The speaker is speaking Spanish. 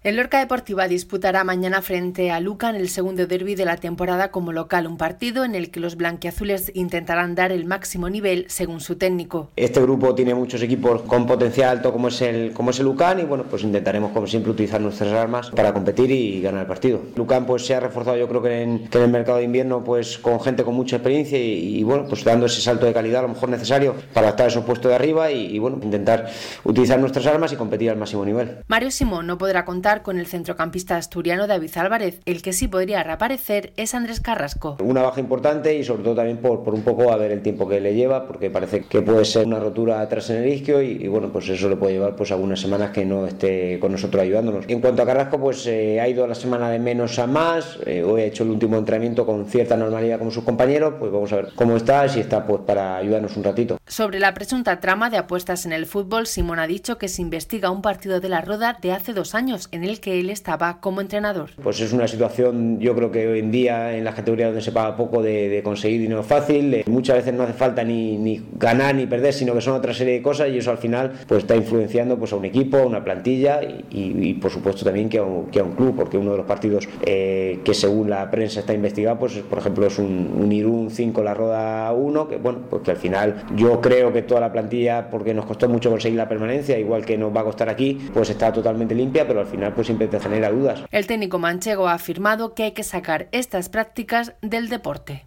El Lorca Deportiva disputará mañana frente a Lucan el segundo derbi de la temporada como local, un partido en el que los blanquiazules intentarán dar el máximo nivel según su técnico. Este grupo tiene muchos equipos con potencial alto como es el Lucan y bueno, pues intentaremos como siempre utilizar nuestras armas para competir y ganar el partido. Lucan pues se ha reforzado yo creo que en el mercado de invierno pues con gente con mucha experiencia y bueno, pues dando ese salto de calidad a lo mejor necesario para estar en esos puestos de arriba y bueno, intentar utilizar nuestras armas y competir al máximo nivel. Mario Simón no podrá contar con el centrocampista asturiano David Álvarez. El que sí podría reaparecer es Andrés Carrasco. Una baja importante y sobre todo también por un poco a ver el tiempo que le lleva, porque parece que puede ser una rotura atrás en el isquio y bueno, pues eso le puede llevar pues algunas semanas que no esté con nosotros ayudándonos. En cuanto a Carrasco, pues ha ido la semana de menos a más, hoy ha hecho el último entrenamiento con cierta normalidad como sus compañeros, pues vamos a ver cómo está, si está pues para ayudarnos un ratito. Sobre la presunta trama de apuestas en el fútbol, Simón ha dicho que se investiga un partido de la Roda de hace 2 años en el que él estaba como entrenador. Pues es una situación, yo creo que hoy en día en las categorías donde se paga poco de conseguir dinero fácil, muchas veces no hace falta ni ganar ni perder, sino que son otra serie de cosas y eso al final pues está influenciando pues a un equipo, a una plantilla y por supuesto también que a un club, porque uno de los partidos que según la prensa está investigado, pues por ejemplo es un Irún 5 La Roda 1, que bueno, pues que al final yo creo que toda la plantilla, porque nos costó mucho conseguir la permanencia, igual que nos va a costar aquí, pues está totalmente limpia, pero al final pues siempre te genera dudas. El técnico manchego ha afirmado que hay que sacar estas prácticas del deporte.